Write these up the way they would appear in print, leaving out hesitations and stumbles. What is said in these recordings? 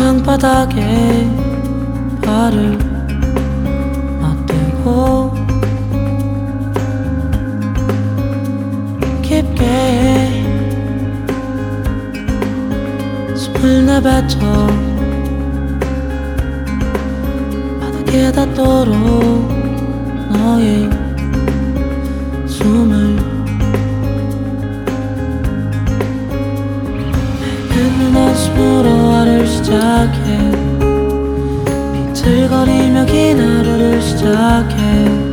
방바닥에 발을 맞대고 깊게 숨을 내뱉어 바닥에 닿도록 너의 숨을 뱉는 한숨으로 하루를 시작해 비틀거리며 긴 하루를 시작해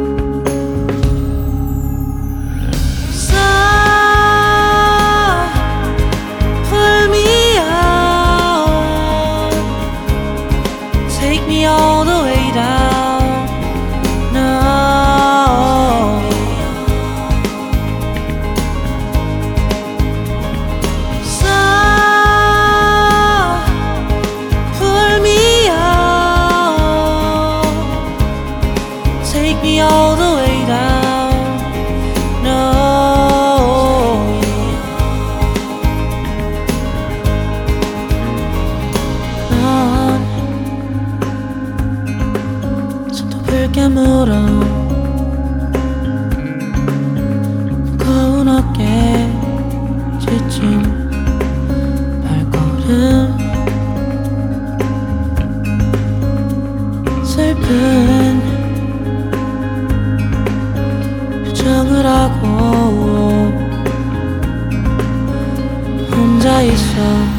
Take me all the way down. No. So pull me out. Take me all the way down. No. 붉게 물어 무거운 어깨 지친 발걸음 슬픈 표정을 하고 혼자 있어